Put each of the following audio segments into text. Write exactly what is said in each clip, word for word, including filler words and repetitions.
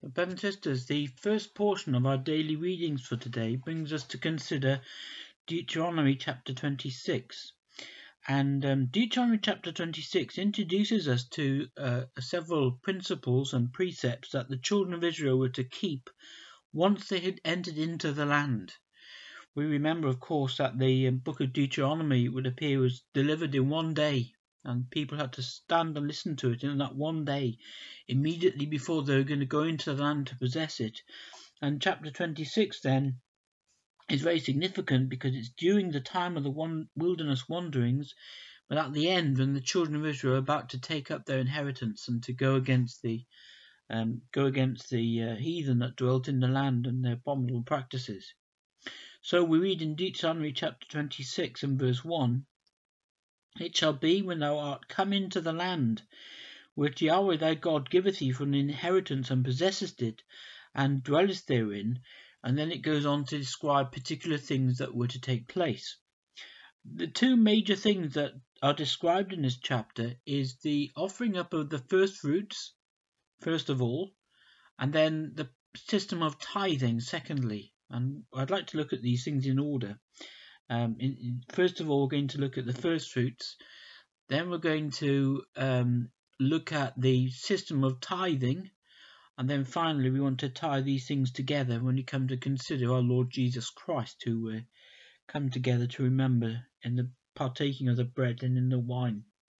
Brothers and sisters, the first portion of our daily readings for today brings us to consider Deuteronomy chapter twenty-six. And um, Deuteronomy chapter twenty-six introduces us to uh, several principles and precepts that the children of Israel were to keep once they had entered into the land. We remember, of course, that the book of Deuteronomy, would appear, was delivered in one day, and people had to stand and listen to it in that one day, immediately before they were going to go into the land to possess it. And chapter twenty-six then is very significant because it's during the time of the one wilderness wanderings, but at the end, when the children of Israel are about to take up their inheritance and to go against the um, go against the uh, heathen that dwelt in the land and their abominable practices. So we read in Deuteronomy chapter twenty-six and verse one, "It shall be when thou art come into the land, which Yahweh thy God giveth thee for an inheritance, and possessest it, and dwellest therein," and then it goes on to describe particular things that were to take place. The two major things that are described in this chapter is the offering up of the first fruits, first of all, and then the system of tithing, secondly. And I'd like to look at these things in order. Um, in, in, first of all, we're going to look at the first fruits. Then we're going to um, look at the system of tithing. And then finally, we want to tie these things together when we come to consider our Lord Jesus Christ, who uh, come together to remember in the partaking of the bread and in the wine.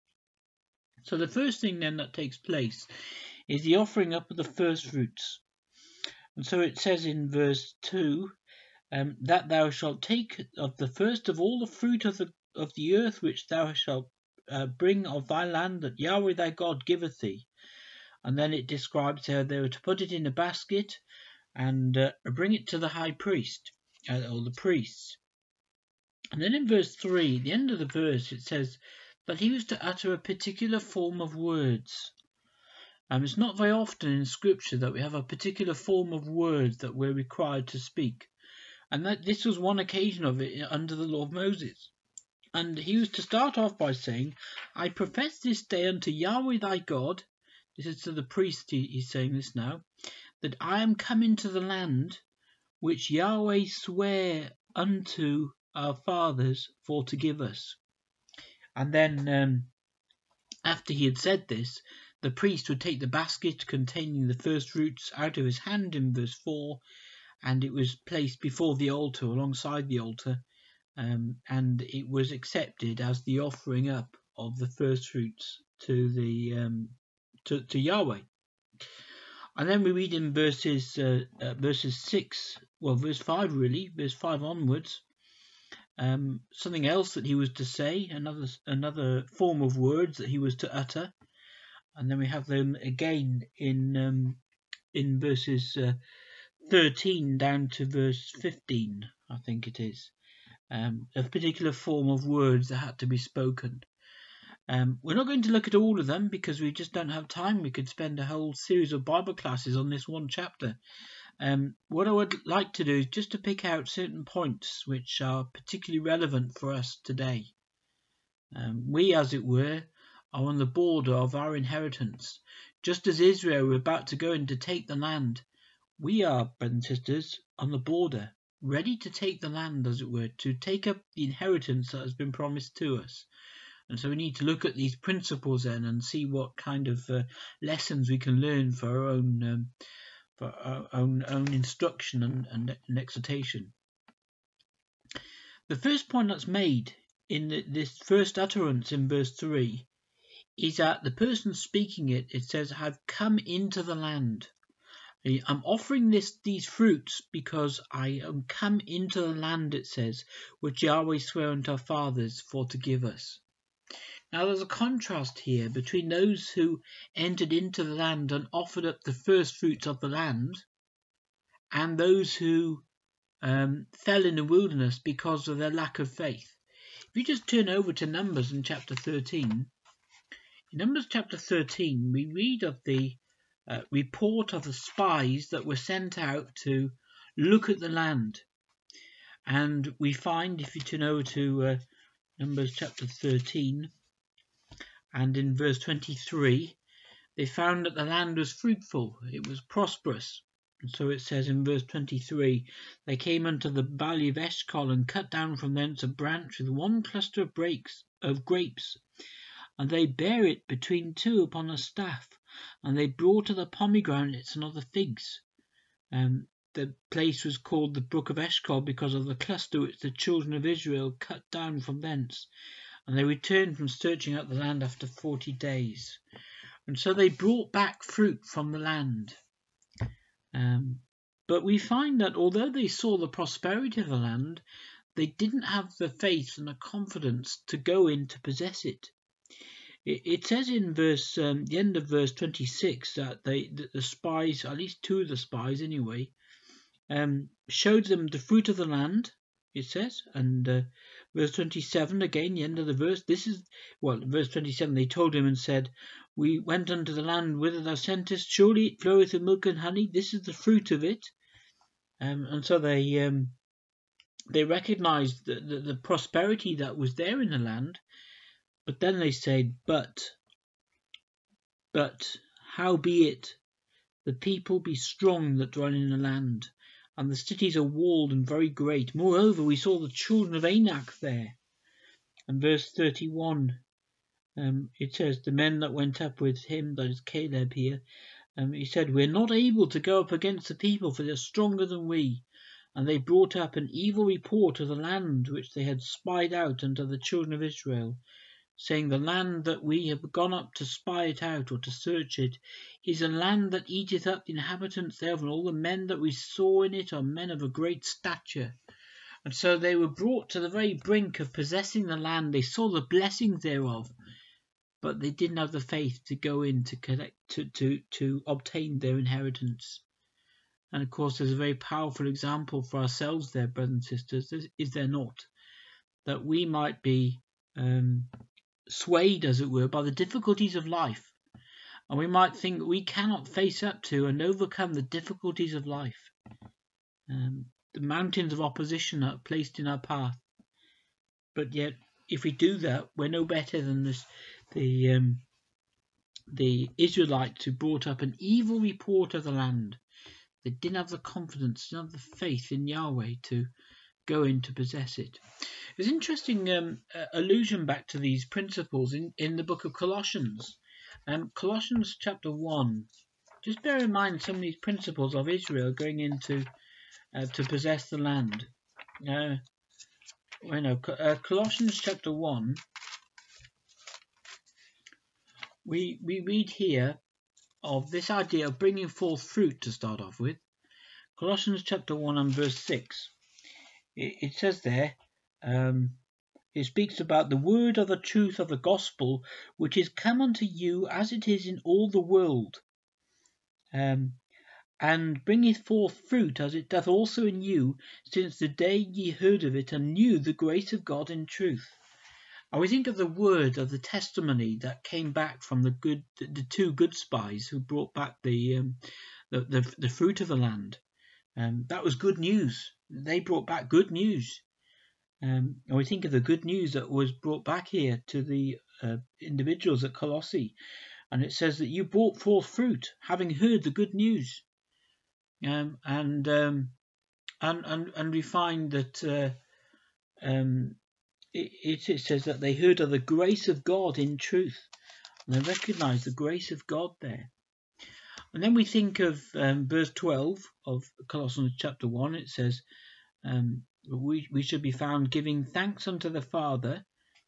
So the first thing then that takes place is the offering up of the first fruits. And so it says in verse two, um, that thou shalt take of the first of all the fruit of the of the earth which thou shalt uh, bring of thy land that Yahweh thy God giveth thee. And then it describes how they were to put it in a basket and uh, bring it to the high priest, uh, or the priests. And then in verse three, the end of the verse, it says that he was to utter a particular form of words. Um, it's not very often in Scripture that we have a particular form of words that we're required to speak. And that this was one occasion of it under the law of Moses. And he was to start off by saying, "I profess this day unto Yahweh thy God," this is to the priest, he, he's saying this now, "that I am come into the land which Yahweh sware unto our fathers for to give us." And then um, after he had said this, the priest would take the basket containing the first fruits out of his hand in verse four, and it was placed before the altar, alongside the altar, um, and it was accepted as the offering up of the first fruits to the um, to, to Yahweh. And then we read in verses uh, uh, verses six, well, verse five really, verse five onwards, um, something else that he was to say, another another form of words that he was to utter. And then we have them again in um, in verses uh, thirteen down to verse fifteen, I think it is. Um, a particular form of words that had to be spoken. Um, we're not going to look at all of them because we just don't have time. We could spend a whole series of Bible classes on this one chapter. Um, what I would like to do is just to pick out certain points which are particularly relevant for us today. Um, we, as it were, are on the border of our inheritance. Just as Israel were about to go in to take the land, we are, brothers and sisters, on the border, ready to take the land, as it were, to take up the inheritance that has been promised to us. And so we need to look at these principles then and see what kind of uh, lessons we can learn for our own um, for our own own instruction and, and, and exhortation. The first point that's made in the, this first utterance in verse three is that the person speaking it, it says, "have come into the land." I'm offering this these fruits because I am come into the land, it says, which Yahweh sware unto our fathers for to give us. Now there's a contrast here between those who entered into the land and offered up the first fruits of the land and those who um, fell in the wilderness because of their lack of faith. If you just turn over to Numbers in chapter thirteen, in Numbers chapter thirteen we read of the uh, report of the spies that were sent out to look at the land. And we find, if you turn over to uh, Numbers chapter thirteen, and in verse twenty-three, they found that the land was fruitful, it was prosperous. And so it says in verse twenty-three, they came unto the valley of Eshcol, and cut down from thence a branch with one cluster of breaks of grapes, and they bare it between two upon a staff, and they brought other pomegranates and other figs. Um, the place was called the brook of Eshcol because of the cluster which the children of Israel cut down from thence. And they returned from searching out the land after forty days. And so they brought back fruit from the land. Um, but we find that although they saw the prosperity of the land, they didn't have the faith and the confidence to go in to possess it. It, it says in verse, um, the end of verse twenty-six that, they, that the spies, at least two of the spies anyway, um, showed them the fruit of the land, it says, and uh, verse twenty-seven, again, the end of the verse, this is, well, verse twenty-seven, they told him and said, we went unto the land whither thou sentest, surely it floweth with milk and honey, this is the fruit of it. Um, and so they um, they recognized the, the, the prosperity that was there in the land, but then they said, but, but, howbeit, the people be strong that dwell in the land, and the cities are walled and very great. Moreover, we saw the children of Anak there. And verse thirty-one, um, it says, the men that went up with him, that is Caleb here, um, he said, we're not able to go up against the people, for they're stronger than we. And they brought up an evil report of the land which they had spied out unto the children of Israel, saying, the land that we have gone up to spy it out, or to search it, is a land that eateth up the inhabitants thereof, and all the men that we saw in it are men of a great stature. And so they were brought to the very brink of possessing the land. They saw the blessings thereof, but they didn't have the faith to go in to collect, to, to, to obtain their inheritance. And of course, there's a very powerful example for ourselves there, brothers and sisters, is there not? That we might be um, swayed, as it were, by the difficulties of life, and we might think we cannot face up to and overcome the difficulties of life. Um, the mountains of opposition are placed in our path, but yet if we do that, we're no better than this, the um, the Israelites who brought up an evil report of the land. They didn't have the confidence, didn't have the faith in Yahweh to go in to possess it. There's interesting um, uh, allusion back to these principles in, in the book of Colossians. Um, Colossians chapter one. Just bear in mind some of these principles of Israel going into uh, to possess the land. Uh, you know, uh, Colossians chapter one. We we read here of this idea of bringing forth fruit to start off with. Colossians chapter one and verse six. It, it says there. Um, It speaks about the word of the truth of the gospel, which is come unto you as it is in all the world, um, and bringeth forth fruit as it doth also in you, since the day ye heard of it and knew the grace of God in truth. And we think of the word of the testimony that came back from the good, the, the two good spies who brought back the um, the, the the fruit of the land. Um, that was good news. They brought back good news. Um, and we think of the good news that was brought back here to the uh, individuals at Colossae, and it says that you brought forth fruit, having heard the good news. Um, and, um, and and and we find that uh, um, it, it says that they heard of the grace of God in truth, and they recognise the grace of God there. And then we think of um, verse twelve of Colossians chapter one. It says, um, we, we should be found giving thanks unto the Father,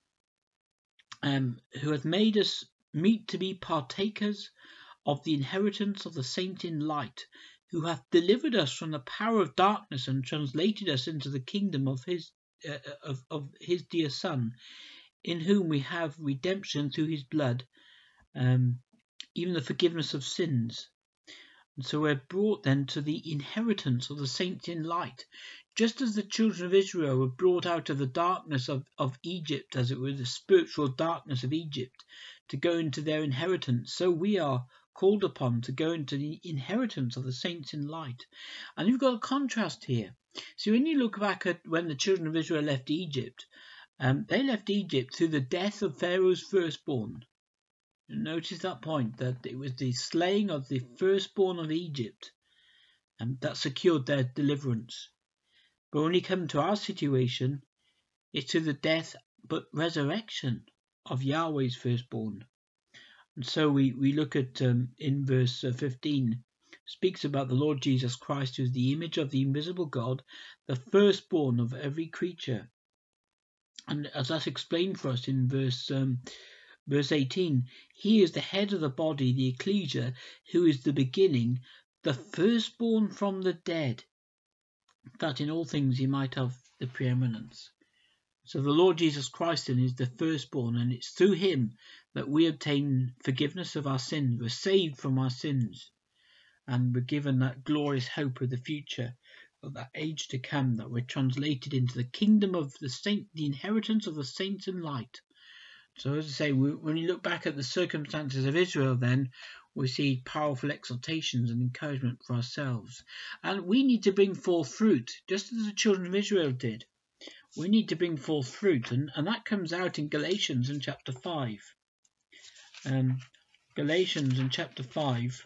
um, who hath made us meet to be partakers of the inheritance of the saints in light, who hath delivered us from the power of darkness and translated us into the kingdom of his uh, of, of his dear Son, in whom we have redemption through his blood, um, even the forgiveness of sins. And so we're brought then to the inheritance of the saints in light, just as the children of Israel were brought out of the darkness of, of Egypt, as it were, the spiritual darkness of Egypt, to go into their inheritance, so we are called upon to go into the inheritance of the saints in light. And you've got a contrast here. So when you look back at when the children of Israel left Egypt, um, they left Egypt through the death of Pharaoh's firstborn. Notice that point, that it was the slaying of the firstborn of Egypt and that secured their deliverance. But when we come to our situation, it's to the death but resurrection of Yahweh's firstborn. And so we, we look at um, in verse uh, fifteen, speaks about the Lord Jesus Christ, who is the image of the invisible God, the firstborn of every creature. And as that's explained for us in verse um, verse eighteen, he is the head of the body, the ecclesia, who is the beginning, the firstborn from the dead, that in all things he might have the preeminence. So the Lord Jesus Christ then is the firstborn, and it's through him that we obtain forgiveness of our sins. We're saved from our sins, and we're given that glorious hope of the future, of that age to come, that we're translated into the kingdom of the saint, the inheritance of the saints in light. So as I say, we, when you look back at the circumstances of Israel, then we see powerful exhortations and encouragement for ourselves. And we need to bring forth fruit, just as the children of Israel did. We need to bring forth fruit, and, and that comes out in Galatians in chapter five. Um, Galatians in chapter five.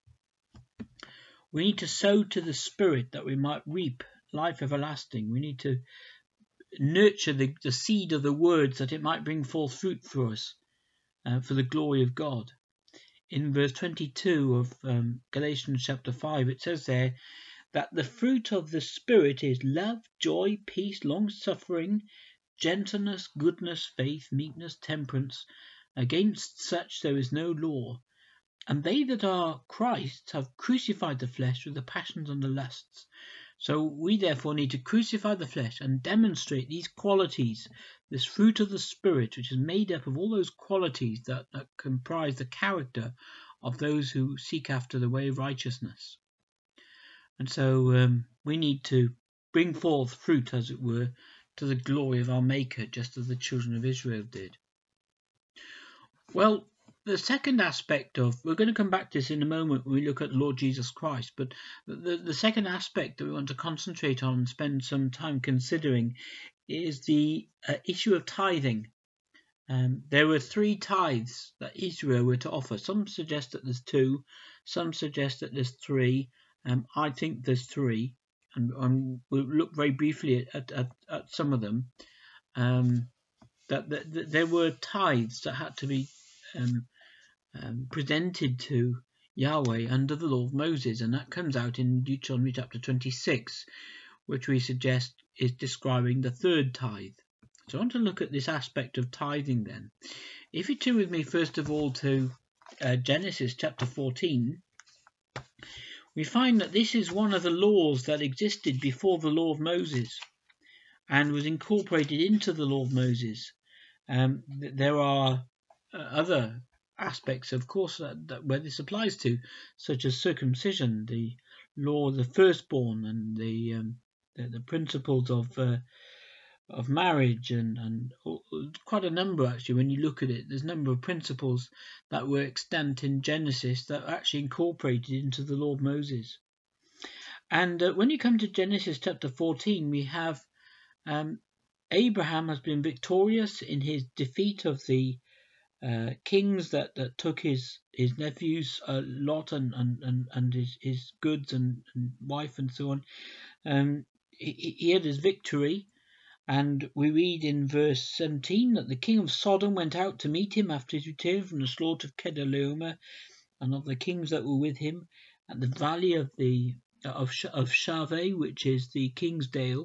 We need to sow to the Spirit that we might reap life everlasting. We need to nurture the, the seed of the words that it might bring forth fruit for us, uh, for the glory of God. In verse twenty-two of um, Galatians chapter five, it says there that the fruit of the Spirit is love, joy, peace, long-suffering, gentleness, goodness, faith, meekness, temperance. Against such there is no law. And they that are Christ's have crucified the flesh with the passions and the lusts. So we therefore need to crucify the flesh and demonstrate these qualities, this fruit of the Spirit, which is made up of all those qualities that, that comprise the character of those who seek after the way of righteousness. And so um, we need to bring forth fruit, as it were, to the glory of our Maker, just as the children of Israel did. Well, the second aspect of, we're going to come back to this in a moment when we look at the Lord Jesus Christ, but the, the second aspect that we want to concentrate on and spend some time considering is the uh, issue of tithing. Um, there were three tithes that Israel were to offer. Some suggest that there's two, some suggest that there's three. Um, I think there's three, and, and we'll look very briefly at, at, at some of them. Um, that, that, that there were tithes that had to be um, um, presented to Yahweh under the law of Moses, and that comes out in Deuteronomy chapter twenty-six, which we suggest is describing the third tithe. So I want to look at this aspect of tithing then. If you turn with me first of all to uh, Genesis chapter fourteen, we find that this is one of the laws that existed before the law of Moses and was incorporated into the law of Moses. Um, there are uh, other aspects, of course, that, that where this applies to, such as circumcision, the law of the firstborn, and the um, the, the principles of uh, of marriage, and and quite a number actually. When you look at it, there's a number of principles that were extant in Genesis that are actually incorporated into the law of Moses. And uh, when you come to Genesis chapter fourteen, we have um, Abraham has been victorious in his defeat of the uh, kings that, that took his his nephews uh, Lot and and and, and his, his goods and, and wife and so on. Um, he, he had his victory, and we read in verse seventeen that the king of Sodom went out to meet him after his return from the slaughter of Kedorlaomer and of the kings that were with him at the valley of the of of Shaveh, which is the King's Dale.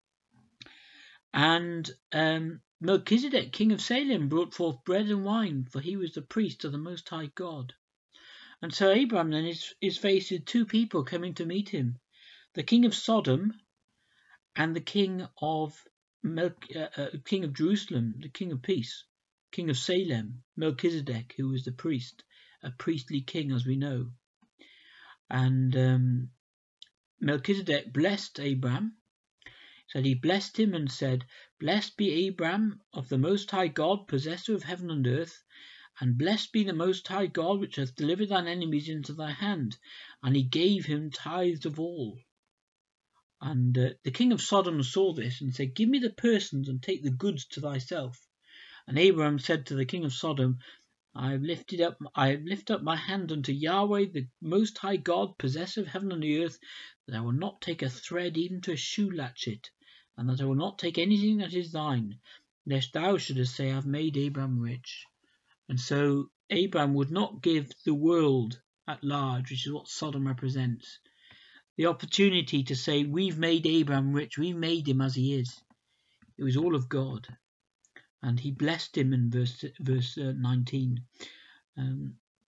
And um, Melchizedek, king of Salem, brought forth bread and wine, for he was the priest of the Most High God. And so Abraham then is, is faced with two people coming to meet him, the king of Sodom and the king of Mel- uh, uh, king of Jerusalem, the king of peace, king of Salem, Melchizedek, who was the priest, a priestly king, as we know. And um, Melchizedek blessed Abraham. Said he blessed him and said, "Blessed be Abraham of the Most High God, possessor of heaven and earth, and blessed be the Most High God, which hath delivered thine enemies into thy hand." And he gave him tithes of all. And uh, the king of Sodom saw this and said, "Give me the persons and take the goods to thyself." And Abraham said to the king of Sodom, I have lifted up I have lifted up my hand unto Yahweh, the Most High God, possessor of heaven and the earth, that I will not take a thread even to a shoe latchet, and that I will not take anything that is thine, lest thou shouldest say, I have made Abraham rich. And so Abraham would not give the world at large, which is what Sodom represents, the opportunity to say, we've made Abraham rich, we've made him as he is. It was all of God. And he blessed him in verse verse uh, nineteen. Um,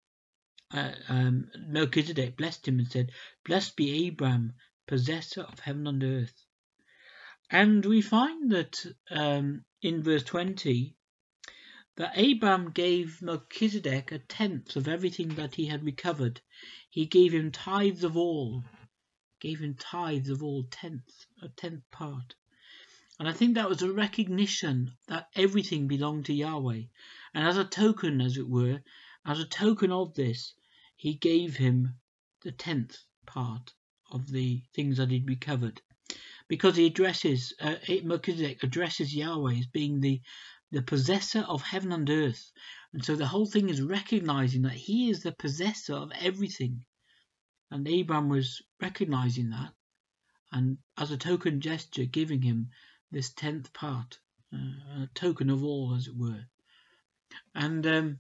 uh, um, Melchizedek blessed him and said, blessed be Abraham, possessor of heaven and earth. And we find that um, in verse twenty, that Abraham gave Melchizedek a tenth of everything that he had recovered. He gave him tithes of all. Gave him tithes of all, tenth, a tenth part. And I think that was a recognition that everything belonged to Yahweh. And as a token, as it were, as a token of this, he gave him the tenth part of the things that he'd recovered. Because he addresses, uh, Melchizedek addresses Yahweh as being the, the possessor of heaven and earth. And so the whole thing is recognizing that he is the possessor of everything. And Abraham was recognizing that, and as a token gesture, giving him this tenth part, uh, a token of all, as it were. And um,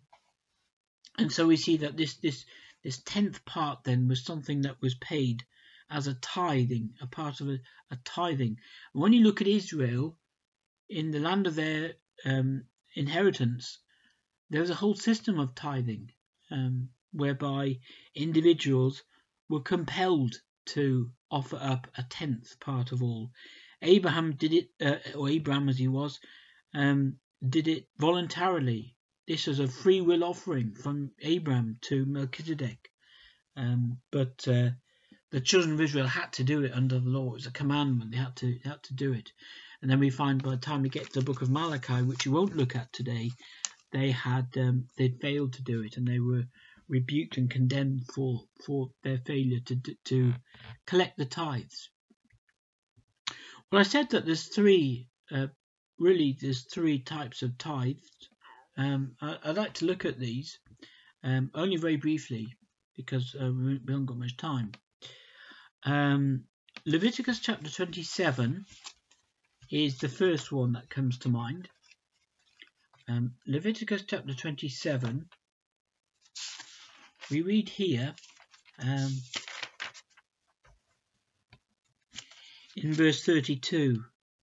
and so we see that this this this tenth part then was something that was paid as a tithing, a part of a, a tithing. And when you look at Israel, in the land of their um, inheritance, there was a whole system of tithing, um, whereby individuals were compelled to offer up a tenth part of all. Abraham did it, uh, or Abraham as he was, um, did it voluntarily. This was a free will offering from Abraham to Melchizedek. Um, but uh, the children of Israel had to do it under the law. It was a commandment. They had to, they had to do it. And then we find by the time we get to the book of Malachi, which we won't look at today, they had um, they'd failed to do it, and they were rebuked and condemned for for their failure to to collect the tithes. Well, I said that there's three, uh, really, there's three types of tithes. Um, I, I'd like to look at these, um, only very briefly, because uh, we, we haven't got much time. Um, Leviticus chapter twenty-seven is the first one that comes to mind. Um, Leviticus chapter twenty-seven, we read here, um, in verse thirty-two.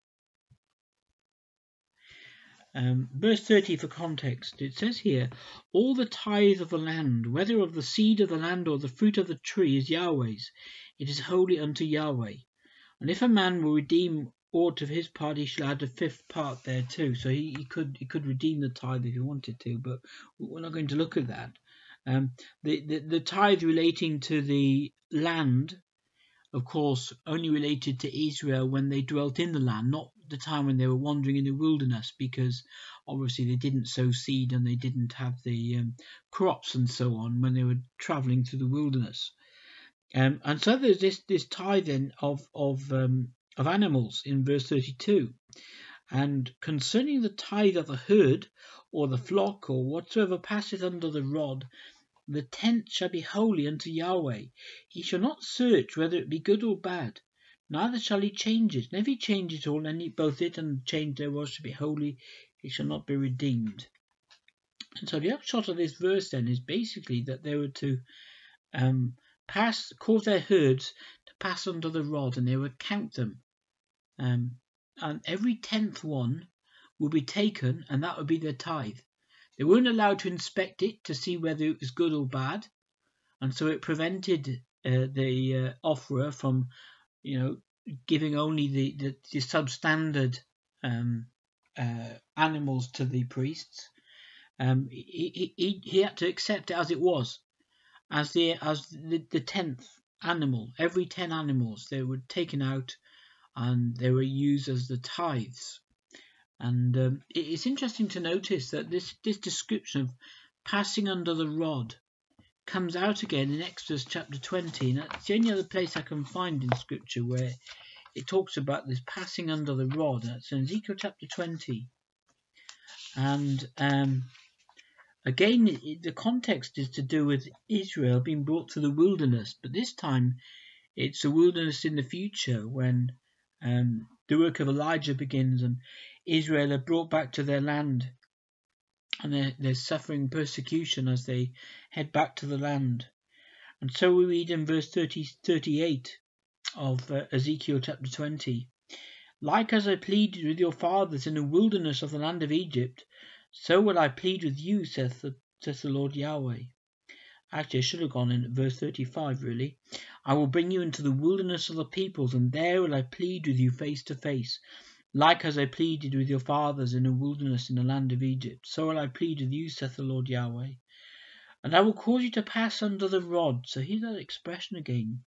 Um, verse thirty for context, it says here, all the tithe of the land, whether of the seed of the land or the fruit of the tree, is Yahweh's. It is holy unto Yahweh. And if a man will redeem aught of his part, he shall add a fifth part thereto. So he, he could he could redeem the tithe if he wanted to, but we're not going to look at that. Um, the, the, the tithe relating to the land, of course, only related to Israel when they dwelt in the land, not the time when they were wandering in the wilderness, because obviously they didn't sow seed and they didn't have the um, crops and so on when they were travelling through the wilderness. Um, and so there's this this tithing of of um, of animals in verse thirty-two. And concerning the tithe of the herd, or the flock, or whatsoever passeth under the rod, the tenth shall be holy unto Yahweh. He shall not search whether it be good or bad, neither shall he change it. And if he change it all, any both it and the change thereof shall be holy, it shall not be redeemed. And so the upshot of this verse then is basically that they were to um, pass, cause their herds to pass under the rod, and they would count them. Um, and every tenth one would be taken, and that would be their tithe. They weren't allowed to inspect it to see whether it was good or bad, and so it prevented uh, the uh, offerer from, you know, giving only the, the, the substandard um, uh, animals to the priests. Um, he, he, he had to accept it as it was, as the as the, the tenth animal. Every ten animals, they were taken out and they were used as the tithes. And um, it's interesting to notice that this, this description of passing under the rod comes out again in Exodus chapter twenty, and that's the only other place I can find in Scripture where it talks about this passing under the rod. That's in Ezekiel chapter twenty. And um, Again, it, the context is to do with Israel being brought to the wilderness, but this time it's a wilderness in the future when um, the work of Elijah begins and Israel are brought back to their land, and they're, they're suffering persecution as they head back to the land. And so we read in verse thirty, thirty-eight of uh, Ezekiel chapter twenty, "Like as I pleaded with your fathers in the wilderness of the land of Egypt, so will I plead with you, saith the, saith the Lord Yahweh." Actually, I should have gone in at verse thirty-five, really. "I will bring you into the wilderness of the peoples, and there will I plead with you face to face. Like as I pleaded with your fathers in the wilderness in the land of Egypt, so will I plead with you, saith the Lord Yahweh. And I will cause you to pass under the rod." So here's that expression again.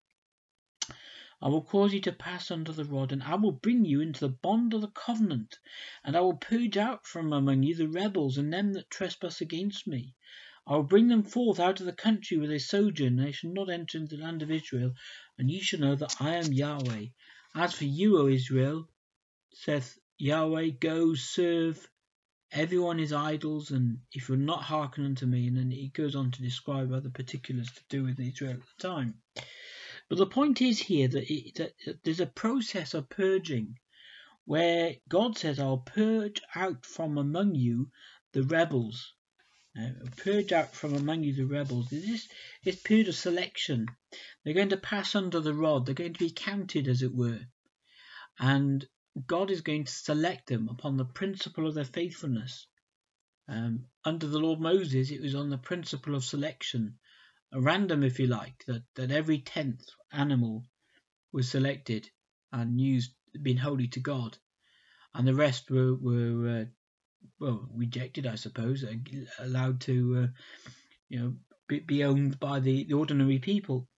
"I will cause you to pass under the rod, and I will bring you into the bond of the covenant, and I will purge out from among you the rebels and them that trespass against me. I will bring them forth out of the country where they sojourn, and they shall not enter into the land of Israel, and ye shall know that I am Yahweh. As for you, O Israel, saith Yahweh, go serve everyone his idols, and if you'll not hearken unto me," and then he goes on to describe other particulars to do with Israel at the time. But the point is here that, it, that there's a process of purging where God says, "I'll purge out from among you the rebels." Uh, purge out from among you the rebels. This is period of selection. They're going to pass under the rod. They're going to be counted, as it were. And God is going to select them upon the principle of their faithfulness. Um, under the Lord Moses, it was on the principle of selection, a random, if you like, that, that every tenth animal was selected and used, being holy to God, and the rest were were uh, well rejected, I suppose, allowed to uh, you know be, be owned by the, the ordinary people.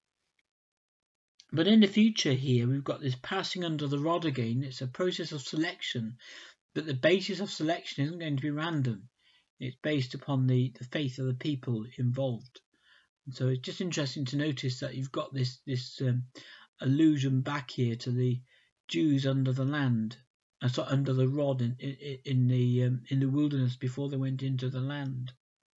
But in the future here, we've got this passing under the rod again. It's a process of selection, but the basis of selection isn't going to be random. It's based upon the, the faith of the people involved. And so it's just interesting to notice that you've got this this um, allusion back here to the Jews under the land, uh, so under the rod in in, in the um, in the wilderness before they went into the land.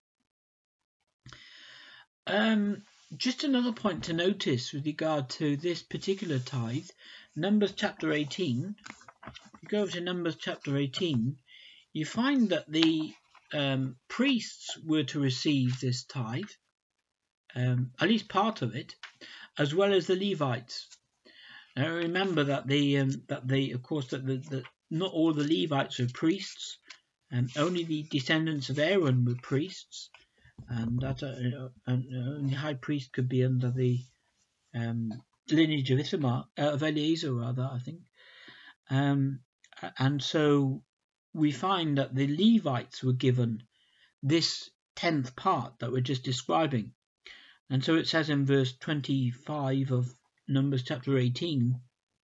Um, just another point to notice with regard to this particular tithe, Numbers chapter eighteen. If you go over to Numbers chapter eighteen, you find that the um, priests were to receive this tithe, um, at least part of it, as well as the Levites. Now remember that the um, that the of course that the, the not all the Levites were priests, and only the descendants of Aaron were priests, and that uh, only high priest could be under the um, lineage of Ithamar, uh, of Eliezer rather, I think. Um, and so we find that the Levites were given this tenth part that we're just describing. And so it says in verse twenty-five of Numbers chapter eighteen,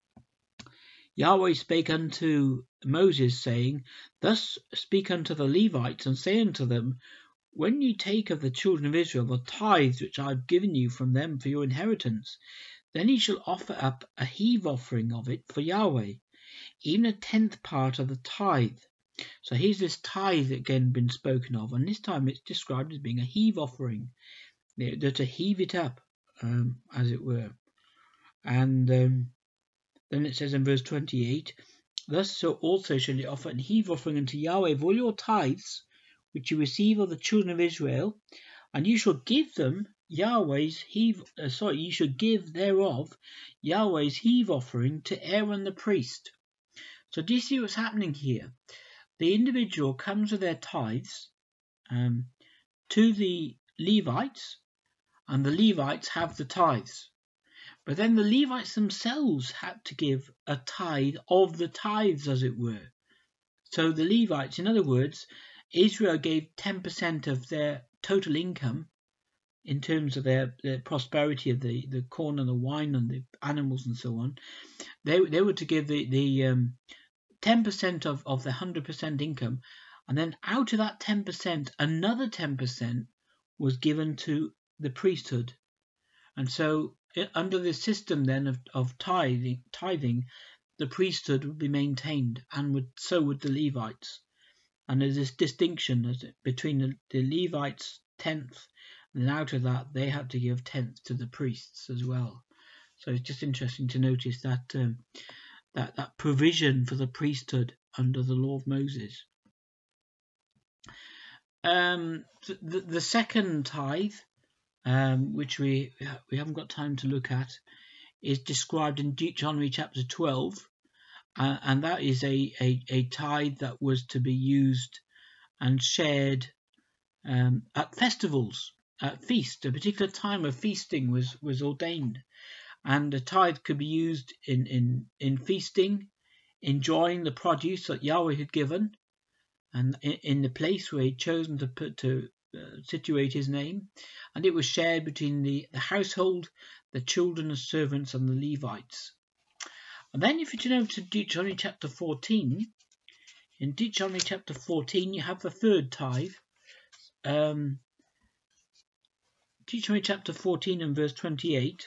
"Yahweh spake unto Moses, saying, Thus speak unto the Levites, and say unto them, When ye take of the children of Israel the tithes which I have given you from them for your inheritance, then ye shall offer up a heave offering of it for Yahweh, even a tenth part of the tithe." So here's this tithe again been spoken of, and this time it's described as being a heave offering. They're to heave it up, um, as it were. And um, then it says in verse twenty-eight, "Thus so also shall ye offer an heave offering unto Yahweh of all your tithes, which you receive of the children of Israel, and you shall give them Yahweh's heave, uh, sorry, you shall give thereof Yahweh's heave offering to Aaron the priest." So do you see what's happening here? The individual comes with their tithes um, to the Levites, and the Levites have the tithes. But then the Levites themselves had to give a tithe of the tithes, as it were. So the Levites, in other words, Israel gave ten percent of their total income in terms of their, their prosperity of the, the corn and the wine and the animals and so on. They they were to give the, the um, ten percent of, of the one hundred percent income, and then out of that ten percent, another ten percent was given to the priesthood. And so under this system then of, of tithing, tithing, the priesthood would be maintained, and would, so would the Levites. And there's this distinction between the, the Levites' tenth, and then out of that they had to give tenth to the priests as well. So it's just interesting to notice that um, that that provision for the priesthood under the law of Moses. Um, the, the second tithe, um, which we we haven't got time to look at, is described in Deuteronomy chapter twelve, uh, and that is a, a, a tithe that was to be used and shared um, at festivals, at feast. A particular time of feasting was, was ordained, and the tithe could be used in, in, in feasting, enjoying the produce that Yahweh had given, and in, in the place where he'd chosen to put to uh, situate his name, and it was shared between the, the household, the children, the servants, and the Levites. And then if you turn over to Deuteronomy chapter fourteen, in Deuteronomy chapter fourteen you have the third tithe. Um, Deuteronomy chapter fourteen and verse twenty-eight.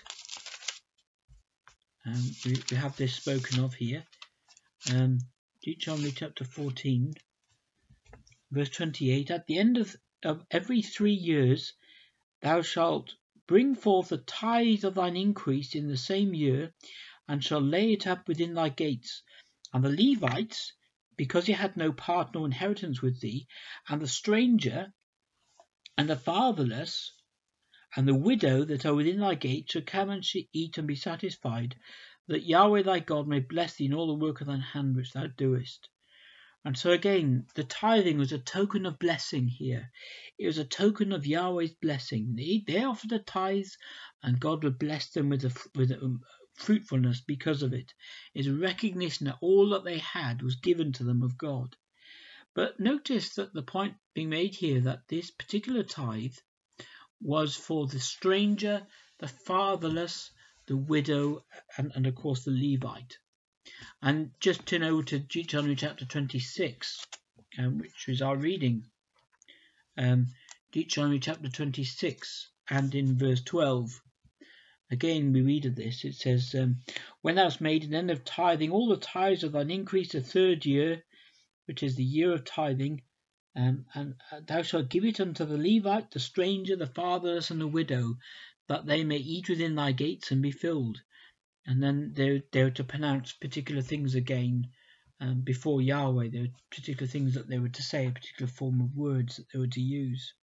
Um, we, we have this spoken of here. Um, Deuteronomy chapter fourteen, verse twenty-eight. At the end of, of every three years thou shalt bring forth a tithe of thine increase in the same year, and shall lay it up within thy gates. And the Levites, because he had no part nor inheritance with thee, and the stranger, and the fatherless, and the widow that are within thy gates, shall come and shall eat and be satisfied, that Yahweh thy God may bless thee in all the work of thine hand which thou doest. And so again, the tithing was a token of blessing here. It was a token of Yahweh's blessing. They, they offered the tithes, and God would bless them with a, with a fruitfulness because of it. It's a recognition that all that they had was given to them of God. But notice that the point being made here that this particular tithe was for the stranger, the fatherless, the widow, and, and of course the Levite. And just turn over to Deuteronomy chapter twenty-six, um, which is our reading. Um, Deuteronomy chapter twenty-six and in verse twelve. Again we read of this. It says, um, when thou hast made an end of tithing all the tithes of thine increase the third year, which is the year of tithing, um, and thou shalt give it unto the Levite, the stranger, the fatherless, and the widow, that they may eat within thy gates and be filled. And then they they were to pronounce particular things again um, before Yahweh. There were particular things that they were to say, a particular form of words that they were to use.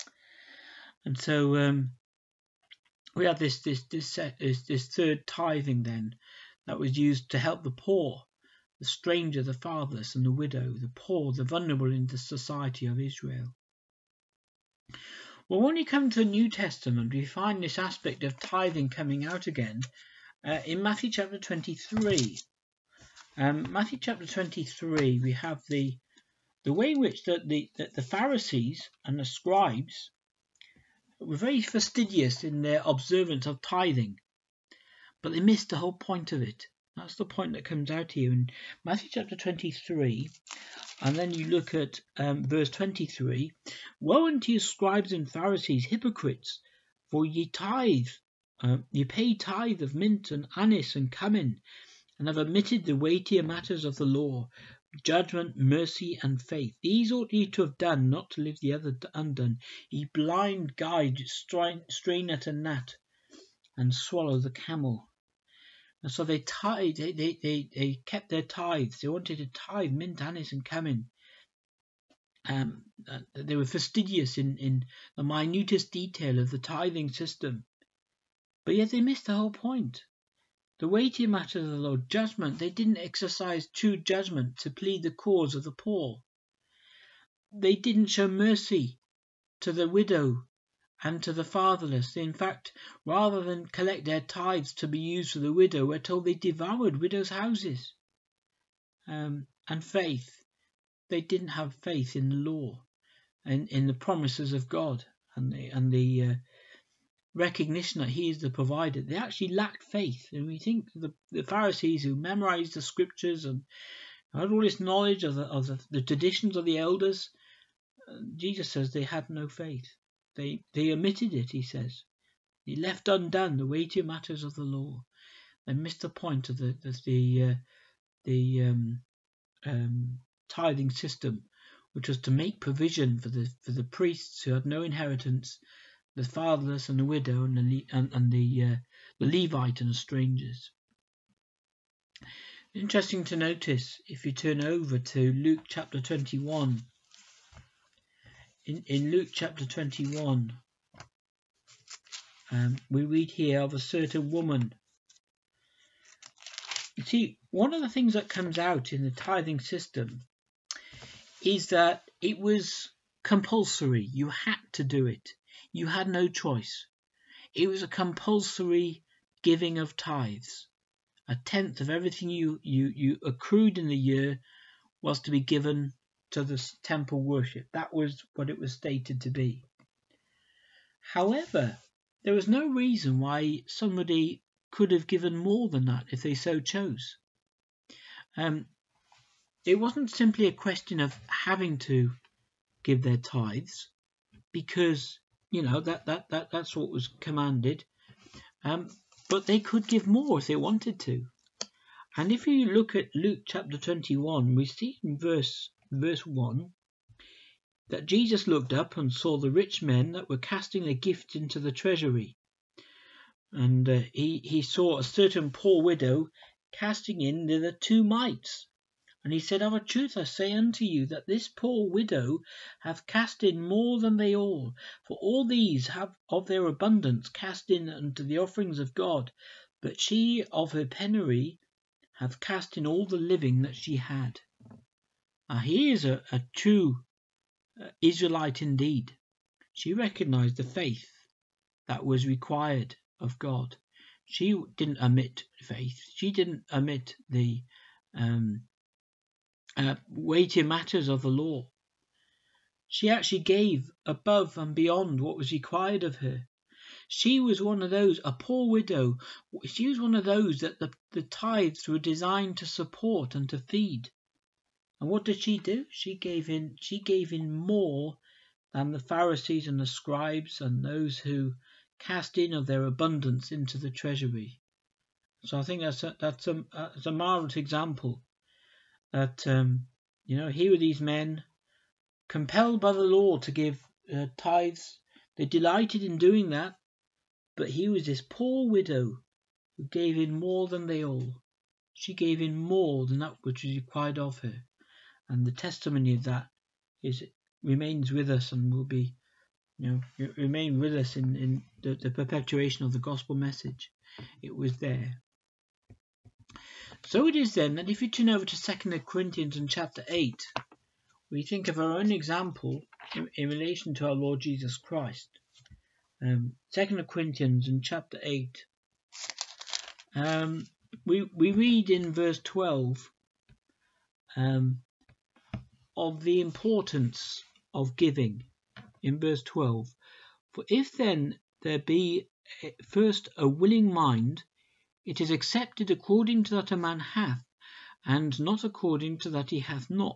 And so um, we have this this this, set, this this third tithing then that was used to help the poor, the stranger, the fatherless, and the widow, the poor, the vulnerable in the society of Israel. Well, when you come to the New Testament, we find this aspect of tithing coming out again uh, in Matthew chapter twenty-three. Um, Matthew chapter twenty-three, we have the the way in which the, the, the Pharisees and the scribes were very fastidious in their observance of tithing, but they missed the whole point of it. That's the point that comes out here in Matthew chapter twenty-three, and then you look at um, verse twenty-three. Woe unto you, scribes and Pharisees, hypocrites, for ye tithe, uh, ye pay tithe of mint and anise and cumin, and have omitted the weightier matters of the law, judgment, mercy, and faith. These ought ye to have done, not to leave the other undone. Ye blind guide, strain, strain at a gnat, and swallow the camel. And so they tithe, they, they, they, they kept their tithes. They wanted to tithe mint, anise, and cumin. Um, uh, they were fastidious in, in the minutest detail of the tithing system. But yet they missed the whole point. The weightier matters of the law, judgment, they didn't exercise true judgment to plead the cause of the poor. They didn't show mercy to the widow and to the fatherless. In fact, rather than collect their tithes to be used for the widow, we're told they devoured widows' houses. Um, and faith, they didn't have faith in the law and in the promises of God and the, and the uh, recognition that he is the provider. They actually lacked faith. And we think the, the Pharisees who memorized the scriptures and had all this knowledge of the, of the, the traditions of the elders, uh, Jesus says they had no faith. They they omitted it, he says. They left undone the weightier matters of the law. They missed the point of the the the, uh, the um, um, tithing system, which was to make provision for the for the priests who had no inheritance, the fatherless and the widow, and the and, and the uh, the Levite and the strangers. Interesting to notice, if you turn over to Luke chapter twenty-one, in, in Luke chapter twenty-one, um, we read here of a certain woman. You see, one of the things that comes out in the tithing system is that it was compulsory. You had to do it. You had no choice. It was a compulsory giving of tithes. A tenth of everything you, you, you accrued in the year was to be given to the temple worship. That was what it was stated to be. However, there was no reason why somebody could have given more than that if they so chose. Um, it wasn't simply a question of having to give their tithes, because, you know, that, that, that that's what was commanded. Um, but they could give more if they wanted to. And if you look at Luke chapter twenty-one, we see in verse verse one that Jesus looked up and saw the rich men that were casting their gifts into the treasury. And uh, he, he saw a certain poor widow casting in thither two mites. And he said, Of a truth I say unto you, that this poor widow hath cast in more than they all. For all these have of their abundance cast in unto the offerings of God. But she of her penury hath cast in all the living that she had. Now here is a, a true uh, Israelite indeed. She recognized the faith that was required of God. She didn't omit faith. She didn't omit the um, uh, weighty matters of the law. She actually gave above and beyond what was required of her. She was one of those, a poor widow, she was one of those that the, the tithes were designed to support and to feed. And what did she do? She gave in, she gave in more than the Pharisees and the scribes and those who cast in of their abundance into the treasury. So I think that's a, that's a, that's a marvelous example that, um, you know, here were these men compelled by the law to give uh, tithes. They delighted in doing that, but here was this poor widow who gave in more than they all. She gave in more than that which was required of her, and the testimony of that is remains with us and will be, you know, remain with us in, in the, the perpetuation of the gospel message. It was there. So it is then that if you turn over to Second Corinthians in chapter eight, we think of our own example in, in relation to our Lord Jesus Christ. Um, Second Corinthians in chapter eight, um, we we read in verse twelve um, of the importance of giving. In verse twelve, for if then there be first a willing mind, it is accepted according to that a man hath, and not according to that he hath not.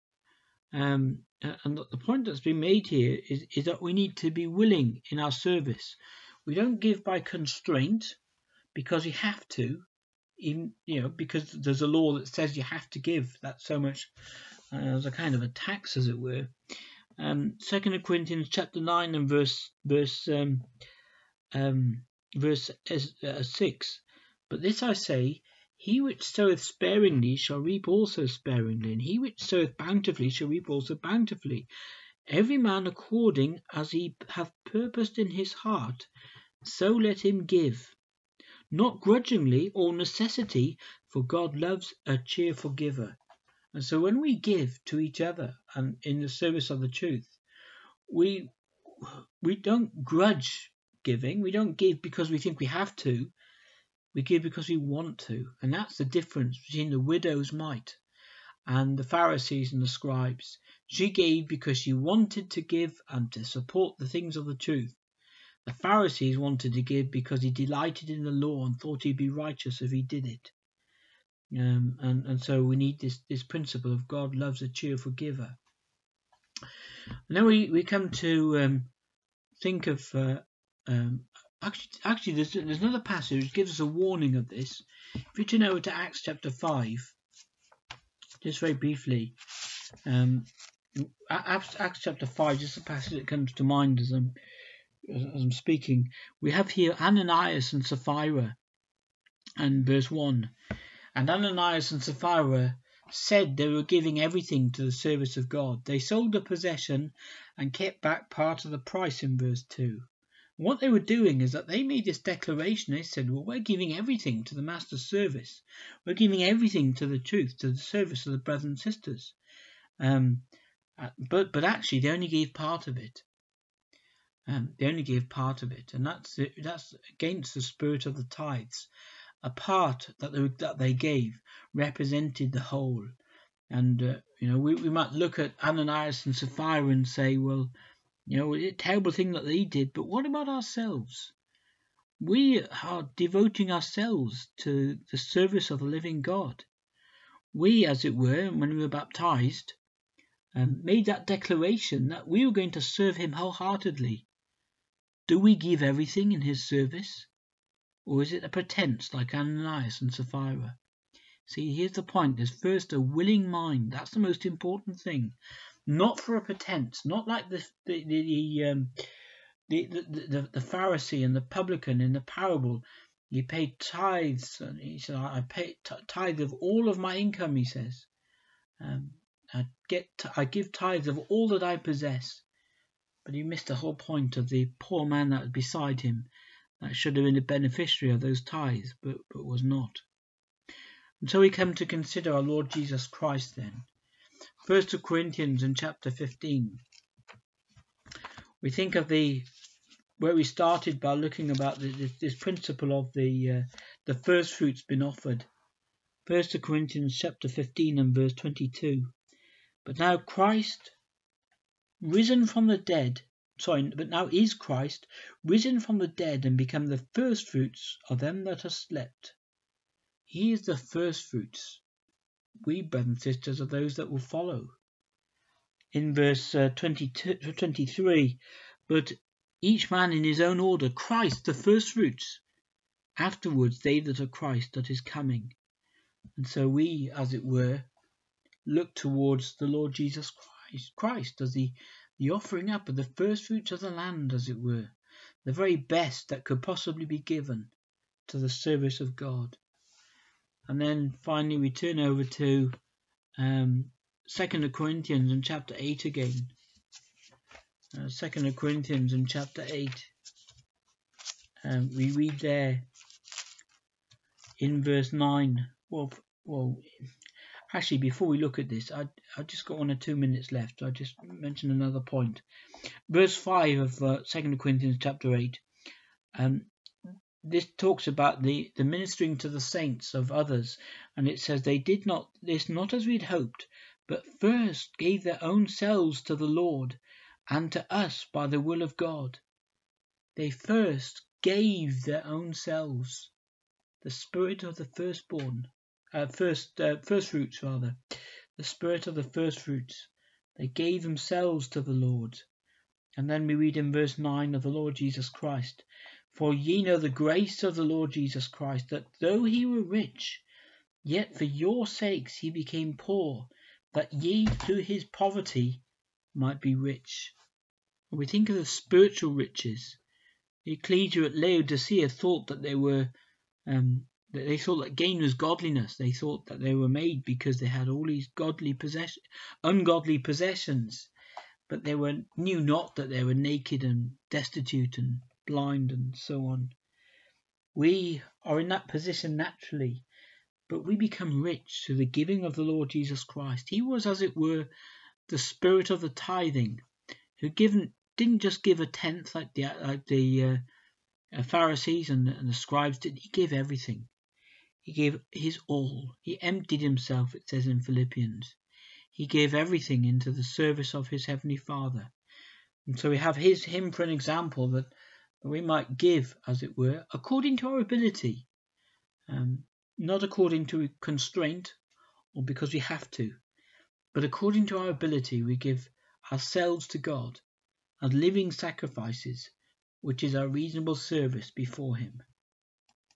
Um, and the point that's been made here is, is that we need to be willing in our service. We don't give by constraint because we have to, even, you know, because there's a law that says you have to give that so much uh, as a kind of a tax, as it were. Um, Second Corinthians chapter nine and verse verse um, um, verse uh, six. But this I say, he which soweth sparingly shall reap also sparingly, and he which soweth bountifully shall reap also bountifully. Every man according as he hath purposed in his heart, so let him give, not grudgingly or necessity, for God loves a cheerful giver. And so when we give to each other and in the service of the truth, we we don't grudge giving. We don't give because we think we have to. We give because we want to. And that's the difference between the widow's mite and the Pharisees and the scribes. She gave because she wanted to give and to support the things of the truth. The Pharisees wanted to give because he delighted in the law and thought he'd be righteous if he did it. Um, and, and so we need this, this principle of God loves a cheerful giver. And then we, we come to um, think of... Uh, um, actually, actually there's, there's another passage which gives us a warning of this. If you turn over to Acts chapter five, just very briefly, um, Acts, Acts chapter five, just a passage that comes to mind as I'm, as I'm speaking. We have here Ananias and Sapphira, and verse one. And Ananias and Sapphira said they were giving everything to the service of God. They sold the possession and kept back part of the price in verse two. What they were doing is that they made this declaration. They said, well, we're giving everything to the Master's service. We're giving everything to the truth, to the service of the brothers and sisters. Um, but but actually, they only gave part of it. Um, they only gave part of it. And that's that's against the spirit of the tithes. A part that they, that they gave represented the whole. And, uh, you know, we, we might look at Ananias and Sapphira and say, well, you know, it's a terrible thing that they did, but what about ourselves? We are devoting ourselves to the service of the living God. We, as it were, when we were baptized, um, made that declaration that we were going to serve him wholeheartedly. Do we give everything in his service? Or is it a pretense like Ananias and Sapphira? See, here's the point. There's first a willing mind. That's the most important thing. Not for a pretense. Not like the the the the, um, the, the, the, the Pharisee and the publican in the parable. He paid tithes. And he said, I pay tithe of all of my income, he says. Um, I, get, I give tithes of all that I possess. But he missed the whole point of the poor man that was beside him. That should have been the beneficiary of those tithes, but, but was not. And so we come to consider our Lord Jesus Christ then. First Corinthians in chapter fifteen. We think of the where we started by looking about the, this, this principle of the uh, the first fruits being offered. First Corinthians chapter fifteen and verse twenty-two. But now Christ, risen from the dead, sorry, but now is Christ risen from the dead and become the first fruits of them that are slept. He is the first fruits. We, brothers and sisters, are those that will follow. In verse uh, twenty-two, twenty-three, but each man in his own order, Christ the first fruits, afterwards they that are Christ that is coming. And so we, as it were, look towards the Lord Jesus Christ, Christ as the, the offering up of the first fruits of the land, as it were, the very best that could possibly be given to the service of God. And then finally we turn over to um, Second Corinthians in chapter eight again. Uh, Second Corinthians in chapter eight. Um, we read there in verse nine. Well, well, actually, before we look at this, I I just got one or two minutes left. So I just mention another point. Verse five of uh, Second Corinthians chapter eight. Um, this talks about the, the ministering to the saints of others, and it says they did not this not as we'd hoped, but first gave their own selves to the Lord, and to us by the will of God. They first gave their own selves, the spirit of the firstborn, uh, first uh, first fruits rather, the spirit of the first fruits. They gave themselves to the Lord. And then we read in verse nine of the Lord Jesus Christ, for ye know the grace of the Lord Jesus Christ, that though he were rich, yet for your sakes he became poor, that ye through his poverty might be rich. When we think of the spiritual riches, the ecclesia at Laodicea thought that they were, um, that they thought that gain was godliness. They thought that they were made because they had all these godly possessions, ungodly possessions, but they were knew not that they were naked and destitute and blind and so on. We are in that position naturally, but we become rich through the giving of the Lord Jesus Christ. He was, as it were, the spirit of the tithing, who given didn't just give a tenth like the like the uh, Pharisees and, and the scribes did. He gave everything. He gave his all. He emptied himself, it says in Philippians. He gave everything into the service of his heavenly Father. And so we have his him for an example that we might give, as it were, according to our ability, um, not according to constraint or because we have to, but according to our ability we give ourselves to God as living sacrifices, which is our reasonable service before him.